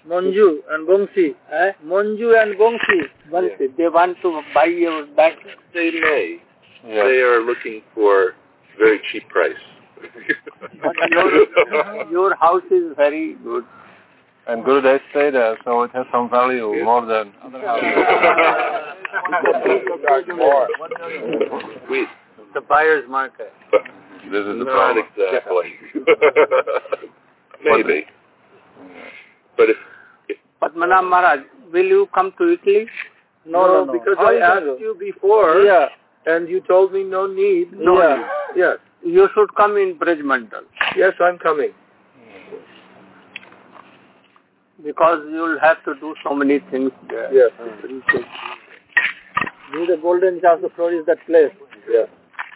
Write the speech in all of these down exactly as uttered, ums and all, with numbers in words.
Manju and Bongsi. Eh? Manju and Bongsi. Bongsi. Yeah. They want to buy your bank. They may. Yeah. They are looking for very cheap price. But your, your house is very good. And Gurudev stay there, so it has some value yes. more than other houses. More. Sweet. The buyer's market. This is the Not problem. Exactly. Maybe. But if, if Padmanabh Maharaj, will you come to Italy? No, no, no. Because How I asked you before, yeah. and you told me no need. No yeah. need. Yes. You should come in Braj Mandal. Yes, I'm coming. Because you'll have to do so many things there. Yes. This is the golden chance to flourish that place. Yeah.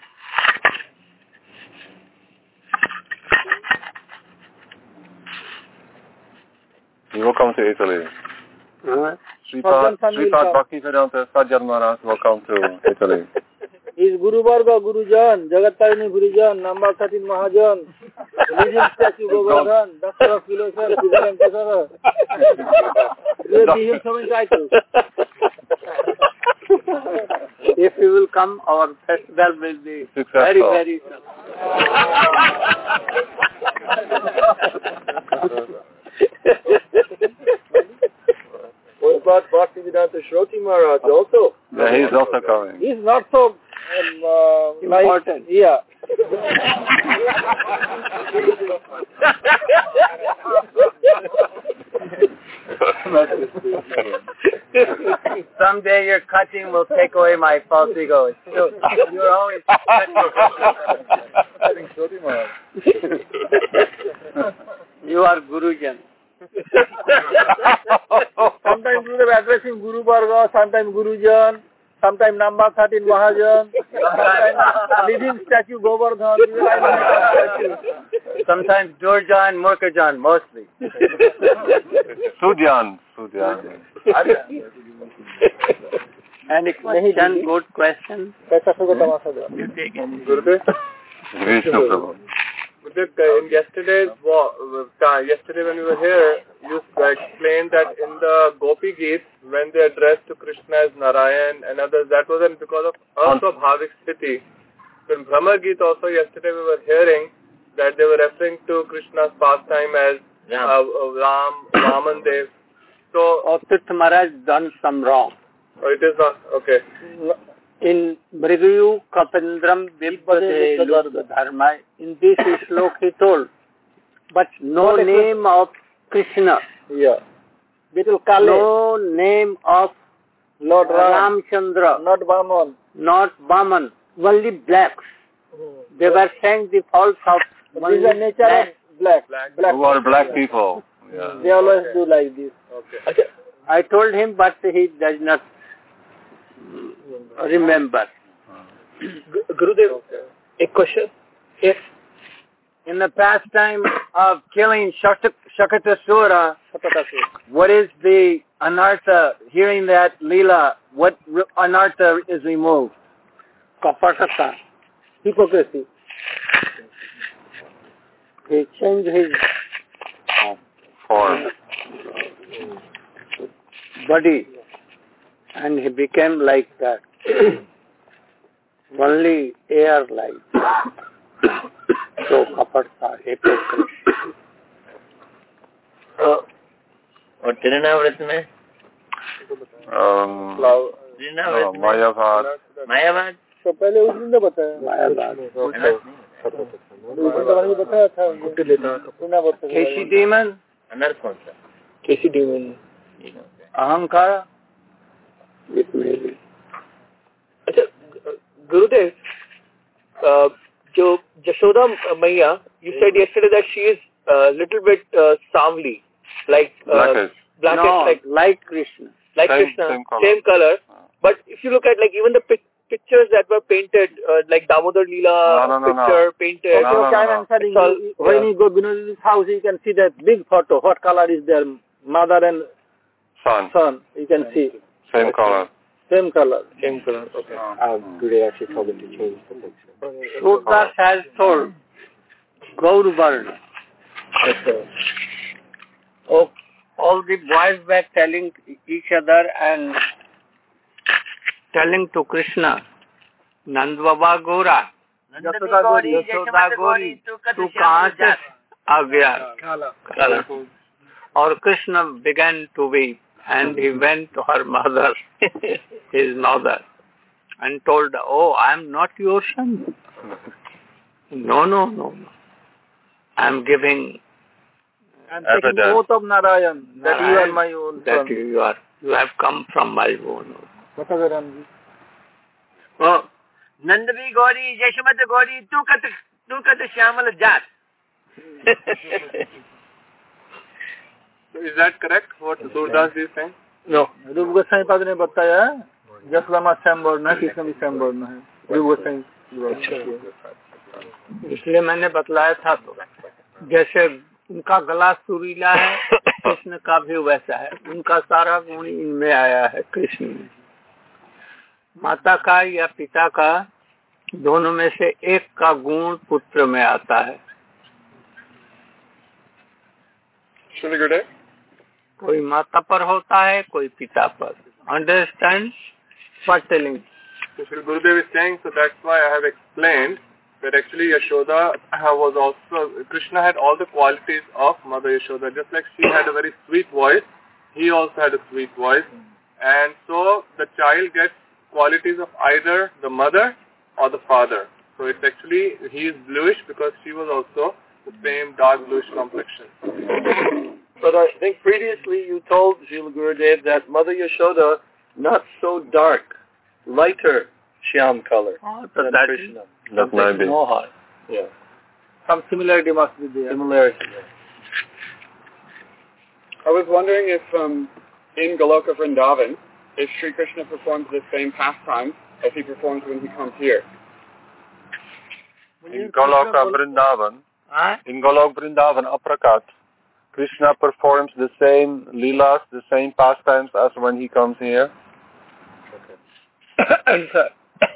You will come to Italy. Uh-huh. Sripad Bhaktivedanta Sajjan Maharaj will come to Italy. Is Guru Varga, Guru Jan, Jagattarani Gurujan, Namba Satin Mahajan, Religion Statue Govardhan, Doctor of Philosophy, Siddhant Kasara. You will give him so many titles. If you will come, our festival will be successful. Very, very What about Bhaktivedanta Shroti Maharaj also? Yeah, he's also coming. He's not so um, uh, important. Like, yeah. Someday your cutting will take away my false ego. So you're always cutting. You are Gurujan. Sometimes we are addressing Guru Varga, sometimes Gurujan, sometimes Namba Satin Mahajan, sometimes living statue Govardhan. Sometimes Durjan, Murkajan, mostly. Sujan. Sujan. Any question? Good question? You take it. Gurudev? In yesterday's uh, yesterday when we were here, you explained that in the Gopi Geet, when they addressed to Krishna as Narayan and others, that wasn't because of also Bhavik Sthiti. In Brahma Geet also yesterday we were hearing that they were referring to Krishna's pastime as uh, Ram, Vaman Dev. So, or Tirtha Maharaj done some wrong. Oh, it is not, okay. In Mrigayu Kapindram Vipade Dharma, in this slok he told, but no name of Krishna. Yeah. No name of Lord Ram. Ramchandra. Not Vaman. Not Vaman. Only blacks. Hmm. They were saying the faults of These are nature black. Black. Black. Black. Who are black people. Yeah. They always okay. do like this. Okay. Okay. I told him, but he does not remember. Gurudev, okay. A question. If in the pastime of killing Shakatasura, what is the anartha? Hearing that Leela, what anartha is removed? Kapatata. Hypocrisy. He changed his form, body, and he became like that. Only air like. So kapata, hypocrisy. और त्रिनावृत में मायावाद मायावाद तो पहले उस दिन तो बताया मायावाद बताया था केसी डीमन अनर्थ कौन सा केसी डीमन अहंकार अच्छा गुरुदेव जो Jashoda Maiya, you said yesterday that she is a little bit uh, savli, like uh, blackish, blackish no, like like Krishna, like same, Krishna, same color. Same color. But if you look at like even the pic pictures that were painted, uh, like Damodar Leela no, no, no, picture no. painted. No, no, no, no. Answering, all, you, when yeah. you go to his house, you can see that big photo. What color is there? Mother and son. Son. You can see. Same color. Same color. Same color. Okay. Uh, today actually told him to change the picture. Sudras has told Gaur Varna. Okay. Oh, all the boys were telling each other and telling to Krishna, Nand Baba Gora, Yashoda Gori, Yashoda Gori, tu kahan se aa gaya? Kala. Or Krishna began to weep and he went to her mother, his mother, and told, oh, I am not your son. No, no, no, no. I am giving and taking oath of Narayan that Narayan, you are my own that son. you are, you have come from my own. Oh, Nandvi Gori, Yashoda Gori, tu kat tu kat Shyamal Jat. So is that correct? What Surdas is saying? No. रूप गोसाई पाद ने बताया यशोदा माँ श्याम वर्ण है, कृष्ण भी श्याम वर्ण है. रूप गोसाई इसलिए मैंने बतलाया था तो जैसे उनका गला सुरीला है कृष्ण का भी वैसा है. उनका सारा गुण इनमें आया है कृष्ण में. माता का या पिता का दोनों में से एक का गुण पुत्र में आता है. कोई माता पर होता है, कोई पिता पर. Understand what telling? So Shri Gurudev is saying, so that's why I have explained that actually Yashoda was also, Krishna had all the qualities of Mother Yashoda. Just like she had a very sweet voice, he also had a sweet voice. And so the child gets qualities of either the mother or the father. So it's actually, he is bluish because she was also the same dark bluish complexion. But I think previously you told Srila Gurudev that Mother Yashoda, not so dark, lighter Shyam color Oh, than that Krishna. That might be. More. Yeah. Some similarity must be there. Similarity. I was wondering if um, in Goloka Vrindavan, if Sri Krishna performs the same pastime as he performs when he comes here. In Goloka Vrindavan, Huh? in Goloka Vrindavan, Aprakat, Krishna performs the same leelas, the same pastimes as when he comes here. Answer.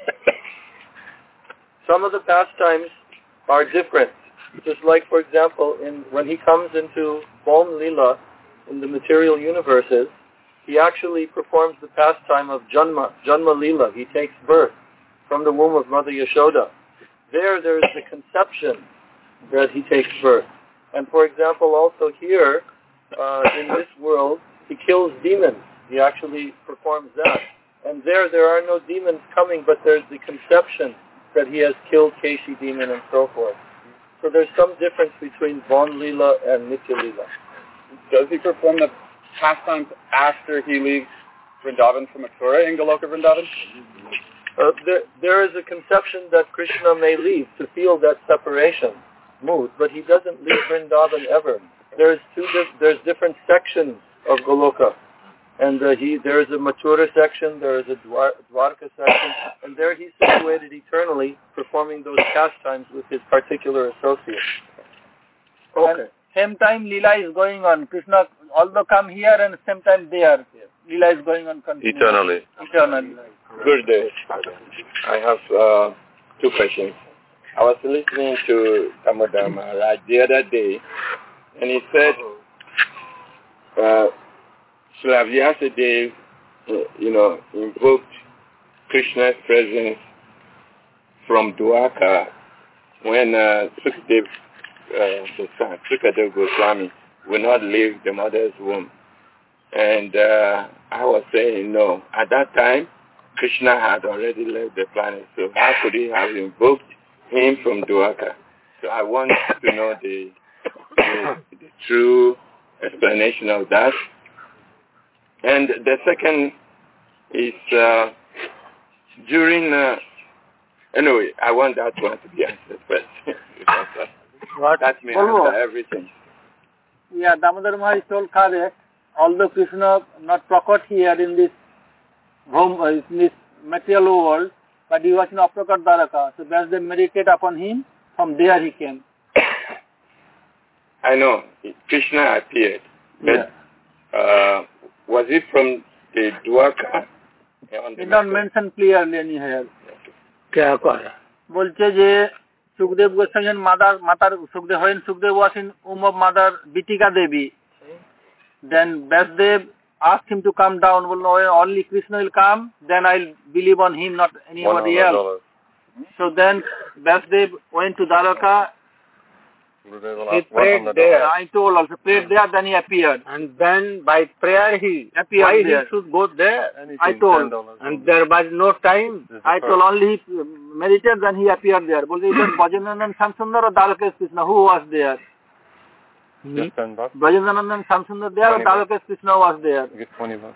Some of the pastimes are different. Just like, for example, in when he comes into Bom Leela in the material universes, he actually performs the pastime of Janma, Janma Leela. He takes birth from the womb of Mother Yashoda. There, there is the conception that he takes birth. And for example, also here, uh, in this world, he kills demons. He actually performs that. And there, there are no demons coming, but there's the conception that he has killed Keshi demon and so forth. So there's some difference between Von Leela and Nitya Leela. Does he perform the pastimes after he leaves Vrindavan from Mathura in Goloka Vrindavan? Uh, there, there is a conception that Krishna may leave to feel that separation mood, but he doesn't leave Vrindavan ever. There's two. Di- there's different sections of Goloka, and uh, he there is a Mathura section, there is a Dwar- Dwarka section, and there he's situated eternally, performing those pastimes with his particular associates. Okay. Same time Leela is going on. Krishna although come here and same time there. Leela is going on continuously. Eternally. Eternally. Good day. I have uh, two questions. I was listening to Damodar Maharaj the other day, and he said, uh, Srila Vyasadeva, uh, you know, invoked Krishna's presence from Dwarka when uh, Sukadeva, uh, the son, Sukadeva Goswami, would not leave the mother's womb. And uh, I was saying, no, at that time, Krishna had already left the planet, so how could he have invoked him from Dwarka? So I want to know the, the, the true explanation of that. And the second is uh, during, uh, anyway, I want that one to be answered first. because uh, What? that may Follow. answer everything. Yeah, Damodar Maharaj told correct. Although Krishna not prakat here in this home, uh, in this material world, but he was in Aprakat Dwaraka. So as they meditate upon him, from there he came. I know Krishna appeared, but Yeah. uh, was it from the Dwarka? On He the not map? mention clearly anywhere. क्या करा? বলছে যে Sukhdev Goswami mother মাতার সুখদেব হইন Sukhdev was in womb of mother Bitika Devi. Then Vasudev asked him to come down. Well, no, only Krishna will come, then I'll believe on him, not anybody else. So then Vasudev went to Dwaraka. He prayed there. I told also, prayed there, then he appeared. And then by prayer he appeared why there. he should go there? Anything, I told. And there was no time. I told only he meditated, then he appeared there. But it was Bhajanandan Samsundar or Dwaraka Krishna? Who was there? Hmm? Bhajanandan Samsundar there or Dwaraka Krishna was there? Give twenty bucks.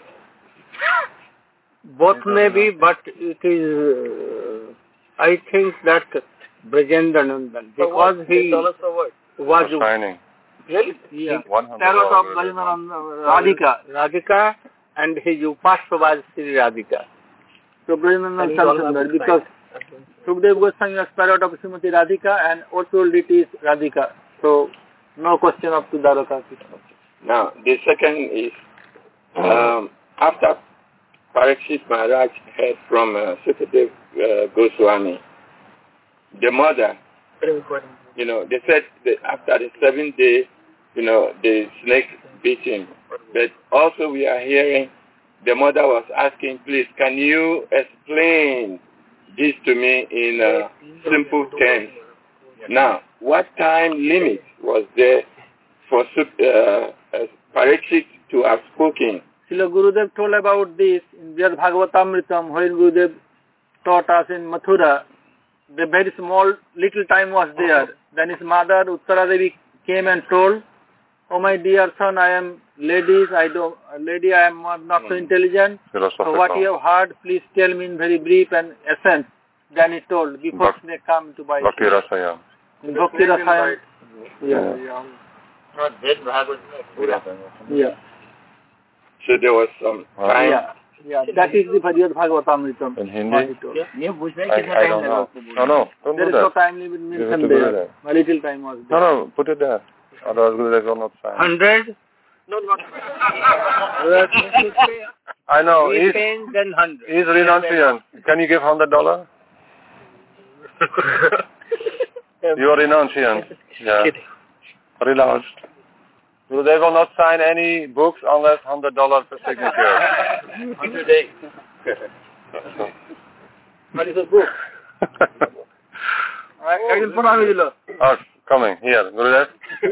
Both may be, but it is, uh, I think that Brajendanandan, because he was shining. Really? Yeah. Tarot of Brajendanandan, Radhika. Radhika, and his Upasya was Sri Radhika. So Brajendanandan Samsundar, because Sukadeva Goswami was parrot of Srimati Radhika and also it is Radhika. So no question of to Dwaraka. Now the second is um, after Parikshit Maharaj heard from uh, Sukadeva uh, Goswami, the mother, you know, they said that after the seventh day, you know, the snake bit him. But also we are hearing the mother was asking, please, can you explain this to me in uh, simple terms? Now, what time limit was there for uh, Parikshit to have spoken? Srila Gurudev told about this in Vyad Bhagavatamritam, when Gurudev taught us in Mathura. The very small little time was there. Then his mother Uttara Devi came and told, "Oh my dear son, I am ladies. I don't, lady, I am not so intelligent. So what you have heard, please tell me in very brief and essence." Then he told before Bhak- they come to buy. Bhakti Rasayam. In Bhakti Rasayam. Yeah. Yeah. So there was some time. Yeah. Yeah, that is the Bhagavad Bhagavatamritam. In Hindi? Yeah. I, I don't know. No, no, don't there do is that. no time limit mentioned there. A little time was there. No, no, put it there. Otherwise Gurudev will not sign. Hundred? No, not I know. He He's, pains then hundred. he's renunciant. Can you give hundred dollar? You are renunciant. Yeah. Relaxed. Gurudev will not sign any books unless hundred dollars per signature. Hundred days. What is a book? Oh, coming here, Gurudev.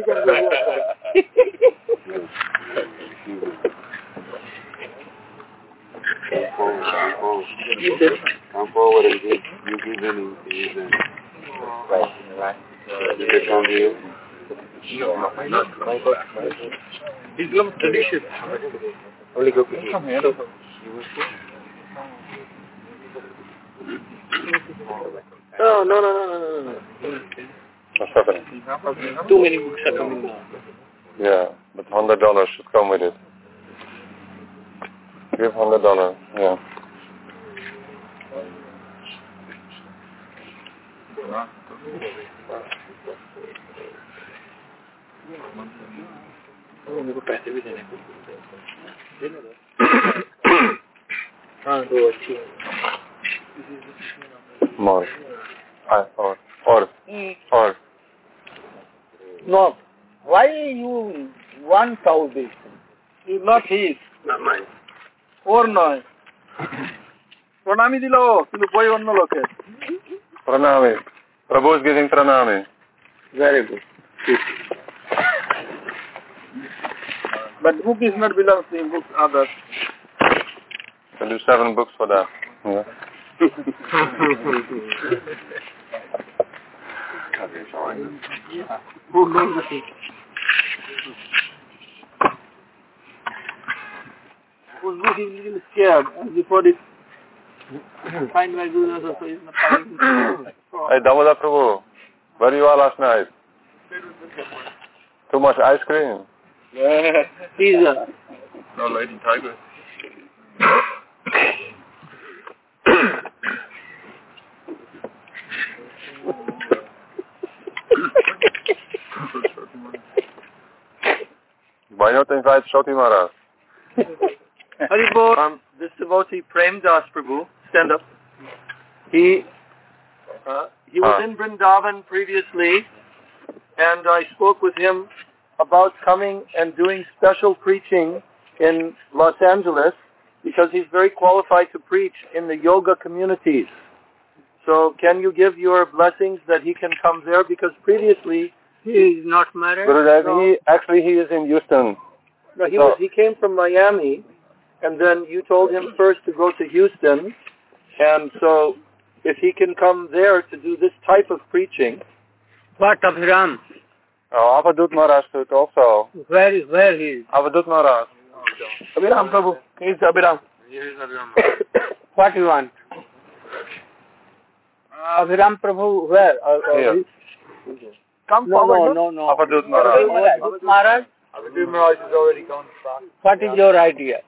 Come forward and give, you give him his right, right. You can come here. No, my God, my God, my God. Islam tradition. Only go Come here. No, no, no, no, no, no, no. What's happening? Too many books are coming now. Yeah, but hundred dollars should come with it. Give hundred dollars. Yeah. मेरे को पैसे भी देने को हाँ दो अच्छी More. I, or, or, or. No. Why you want all this? It's not his. Not mine. Or no. Pranami dilo, কিন্তু বই অন্য লোকের. Pranami. Prabhu is giving pranami. Very good. But book is not belongs to him, book others. We'll do seven books for that. Yeah. Who knows the thing? Whose book is little scared and before it find my Guru also is not coming. Hey, Damodar Prabhu, where you are last night? Too much ice cream. Yeah. Pizza. No, Lady Tiger. Why not invite Shoti Maharaj? Haribol, um, this devotee Prem Das Prabhu, stand up. He uh, he was Ah. in Vrindavan previously, and I spoke with him about coming and doing special preaching in Los Angeles because he's very qualified to preach in the yoga communities. So can you give your blessings that he can come there? Because previously he is not married. Gurudev, No. he, actually he is in Houston. No, he So- was. He came from Miami, and then you told him first to go to Houston, and so if he can come there to do this type of preaching. What Abhiram? Oh, Avadut Maharaj too also. Where is where he is? Avadut Maharaj. Abhiram Prabhu, he's Abhiram. What you want? Uh, Abhiram Prabhu, where? Uh, uh, Here. he- Come No, forward. no, no, no. Avadut Maharaj. Avadut Maharaj, Abhiram Maharaj has already gone back. what is your idea?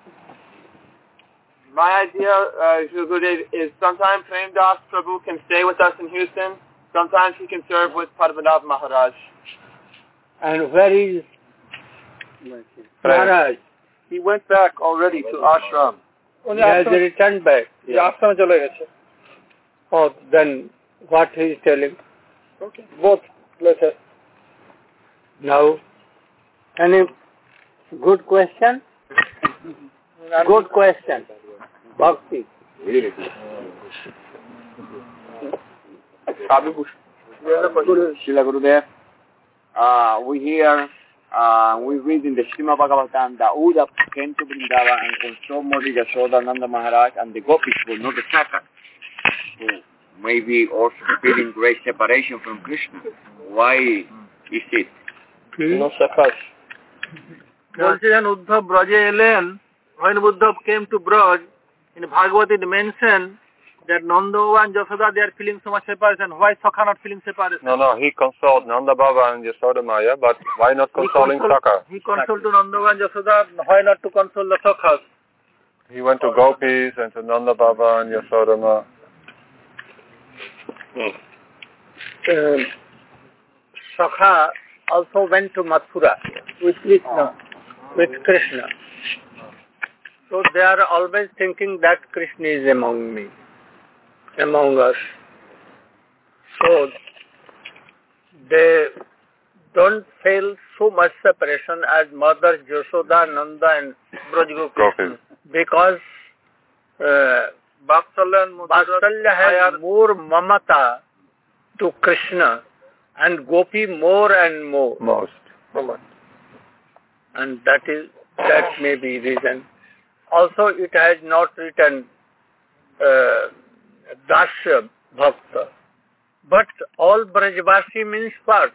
My idea, uh, Gurudev, is sometimes Prem Das Prabhu can stay with us in Houston. Sometimes he can serve with Padmanabh Maharaj. And where is Maharaj? He went back already to ashram. He has returned back. Yeah. Ashram chale geche. Oh, then what he is telling? Okay. Both. Let's say. Now, any good question? Good question. Bhakti. Srila Gurudev, uh, we hear, uh, we read in the Srimad Bhagavatam that Uddhava came to Vrindavan and consoled Modi Yashoda Nanda Maharaj and the gopis were not the Sakas, who maybe also feeling great separation from Krishna. Why is it? No sakas. বলছেন উদ্ধব ব্রজে এলেন when Uddhav came to Braj, in Bhagavad it mentioned that Nanda and Yashoda, they are feeling so much separation. Why Sakha not feeling separation? No, no, he consoled Nanda Baba and Yashoda Maya, but why not consoling he console, Sakha? He consoled to Nanda and Yashoda, why not to console the Sakhas? He went to Gopis and to Nanda Baba and Yashoda Ma. Uh, Sakha also went to Mathura with Krishna. With Krishna. So they are always thinking that Krishna is among me, among us. So they don't feel so much separation as Mother Yashoda, Nanda and Braj Gopis. Because uh, Vatsalya has more mamata to Krishna and Gopi more and more. Most. And that is, that may be reason. Also it has not written uh, Dasya Bhakta. But all Brajvasi means what?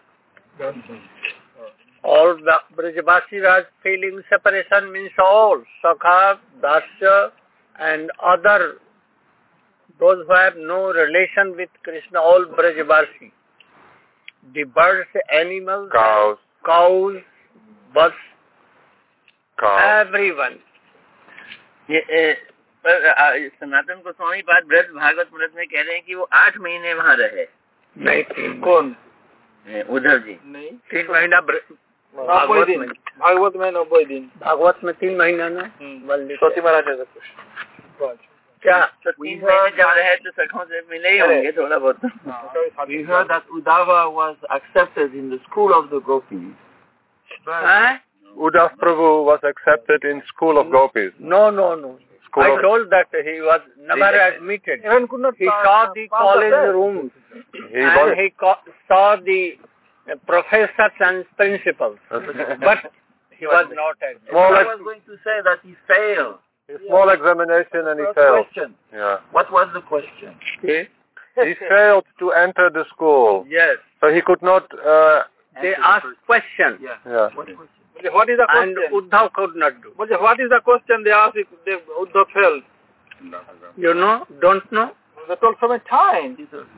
All the Brajvasi has feeling separation means all. Sakha, Dasya and other, those who have no relation with Krishna, all Brajvasi. The birds, animals, Cows. cows, birds, Cows. everyone. ये ए, पर आ, सनातन गोस्वामी बात ब्रज भागवत मृत में कह रहे हैं कि वो आठ महीने वहाँ रहे। नहीं तीन कौन उद्धव जी नहीं तीन महीना भागवत में भागवत में नब्बे दिन भागवत में तीन महीना ना स्वती महाराज है कुछ क्या तो तीन महीने जब रहे तो सखों से मिले ही होंगे थोड़ा बहुत। We heard that Uddhava was accepted in the school of the gopis. हाँ? Uddhav Prabhu was accepted in school of Gopis. No, no, no. School I of- told that he was never admitted. Even could not He saw the college rooms He and was, he co- saw the uh, professors and principals, but he was not admitted. small, I ex- was going to say that he failed. small examination and he First failed. question. Yeah. What was the question? Okay? He failed to enter the school. Yes. So he could not, uh, They asked questions Yeah. yeah. What question? What is the and question? Uddhav could not do. What is the question they asked if they, Uddhav failed? You know? Don't know? They told so many times.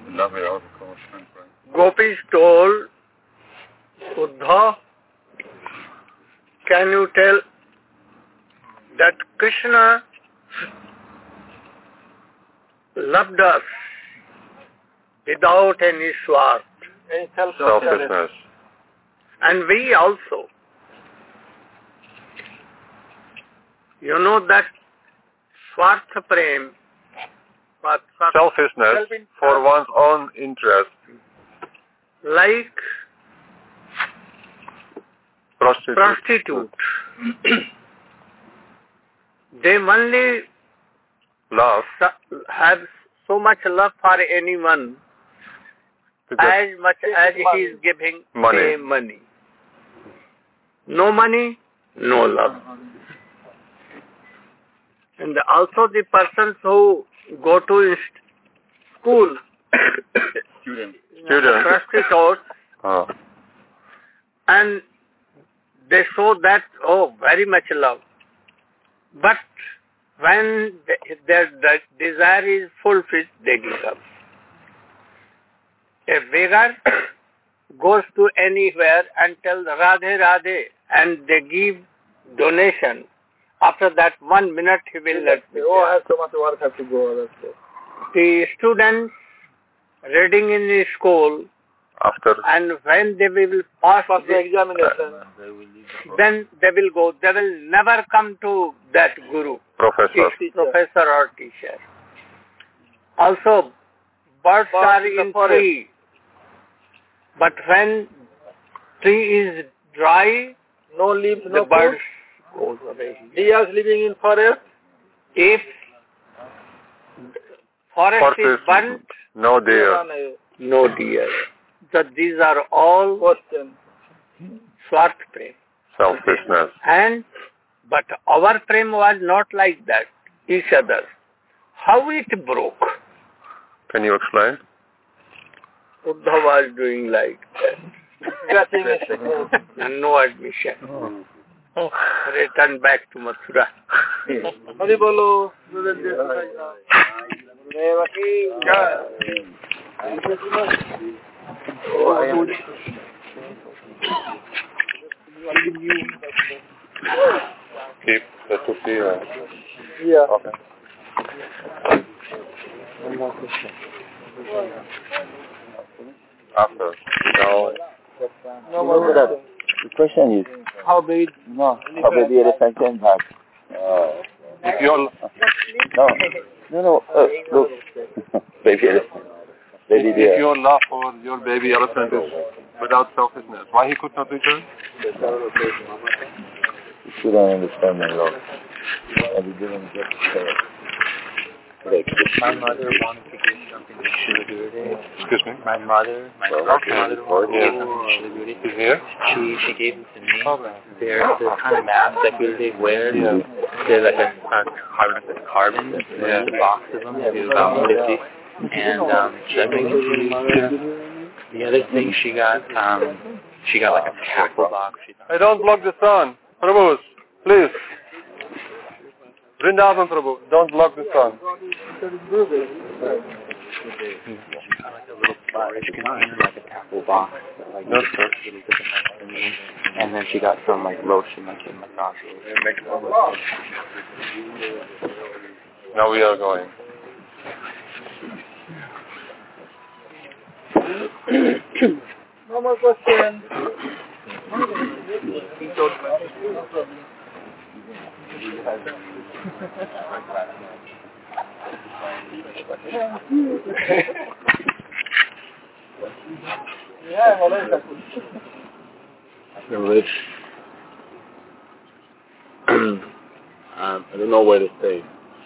Gopis told Uddhav, can you tell that Krishna loved us without any swart, Any self Selfishness. and we also. You know that Swartha Prem, what, Selfishness for one's own interest. like Prostitute. Prostitute. They only Love. have so much love for anyone as much as he is giving money. them money. No money, no love. And also the persons who go to school, Students. prostitutes, Oh. and they show that, oh, very much love. But when the, their the desire is fulfilled, they give up. A beggar goes to anywhere and tells Radhe Radhe, and they give donation. After that one minute he will let me. Oh, I have so much work, I have to go. That's it. The students reading in the school, After. and when they will pass For the the examination. then they will go. They will never come to that guru, Professor. teach- professor or teacher. Also, birds Birds are in the in forest. tree, but when tree is dry, No leaves, the no birds food. goes away. Deers living in forest. If forest Forest is burnt, No deer. no deer. So these are all Question. swart prem. Selfishness. And but our prem was not like that, each other. How it broke? Can you explain? Buddha was doing like that. Scratching his And no admission. Return back to Mathura. Hari Bolo. Keep the two feet. Yeah. Okay. After. No. No more question. The question is, How big? no, how big the elephant can have? If you're, No, no, no, uh, look. Baby elephant. Baby if deer. your love for your baby elephant is without selfishness, why he could not return? You still don't understand my love. And you didn't get to say it. Like, My mother wanted to give something to Srila Gurudev. Excuse me? My mother, my Well, grandmother wanted to yeah. give something to Srila Gurudev. He's here? She she gave them to me. They're the kind of masks that Gurudev wears. Yeah. They're like a, a carbon, a carbon. There's a box of them. They do about fifty. And um, she got them to me. The other thing she got, um, she got like a tackle box. She Hey, don't block the sun. Prabhu, please. Vrindavan Prabhu, don't block the sun. got like a little storage container, like a tackle box. That, like, No, sir. little different things. And then she got some like lotion, like in massage. Now we are going. No more question. Yeah, well, Rich. um, I don't know where to stay.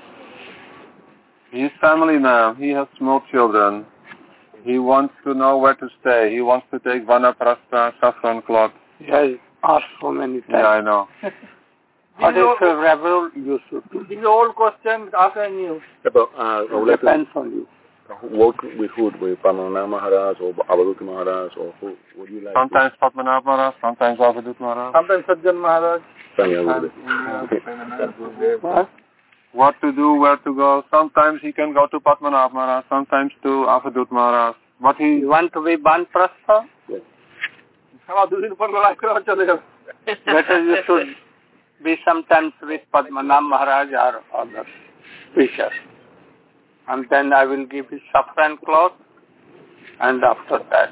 He's family man. He has small children. He wants to know where to stay. He wants to take Vanaprastha, saffron cloth. He has asked so many times. Yeah, I know. What is a rebel you should do? These are old questions, ask and new. But, uh, I would like to Depends on you. work with who? With Padmanabha Maharaj or Avaduta Maharaj, or who would you like Sometimes Padmanabha Maharaj, sometimes Avadut Maharaj. Sometimes Sajjan Maharaj. to What? What to do, where to go. Sometimes he can go to Padmanabha Maharaj, sometimes to Avadut Maharaj. What he... You want to be Banprastha? Better you should be sometimes with Padmanabha Maharaj or other preachers. And then I will give you saffron cloth, and after that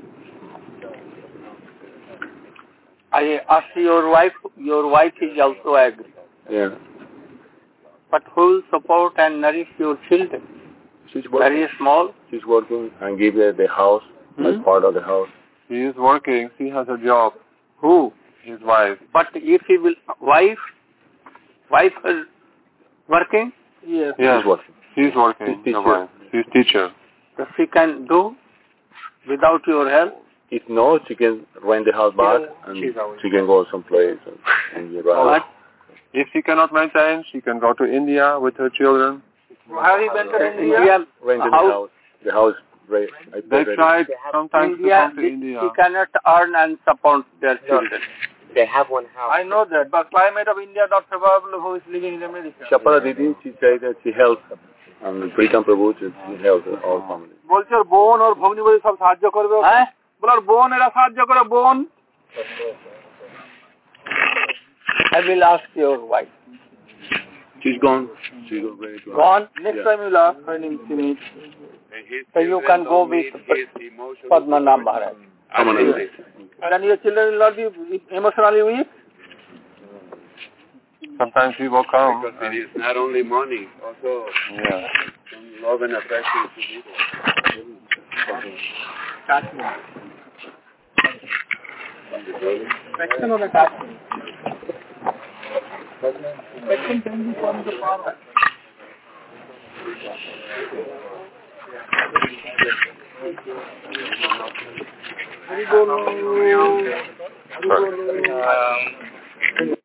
I ask your wife, your wife is also agree. Yeah. But who will support and nourish your children? She's working. Very small. She's working and give her the house, Hmm? like part of the house. He is working. He has a job. Who? his wife. But if he will, wife, wife is working? Yes. Yes, he's working. He's working. He's teacher. Wife. He's teacher. If he can do without your help? If not, she can rent the house back and she can go someplace and, and you run. If she cannot maintain, she can go to India with her children. Have you been to India? India rent the house. The house. Right, they tried sometimes India, to come to India. She cannot earn and support their children. They have one house. I know that, but climate of India not favorable who is living in America. Shapara Didi, she said that she helps and Pritam Prabhu, she helps all families. বলছে ওর বোন ওর ভগ্নী বলে সব সাহায্য করবে হ্যাঁ বলার বোন এরা সাহায্য করে বোন I will ask your wife. She's gone. She's ready to Gone? Next Yes. time you'll ask her name to meet. So you can go with Padmanabh Maharaj. And your children will not be emotionally weak? Sometimes he will come. Because it is not only money, also yeah. some love and affection to people. Attachment. Affection or attachment? Affection can be from the father. Hari Bol. Hari Bol.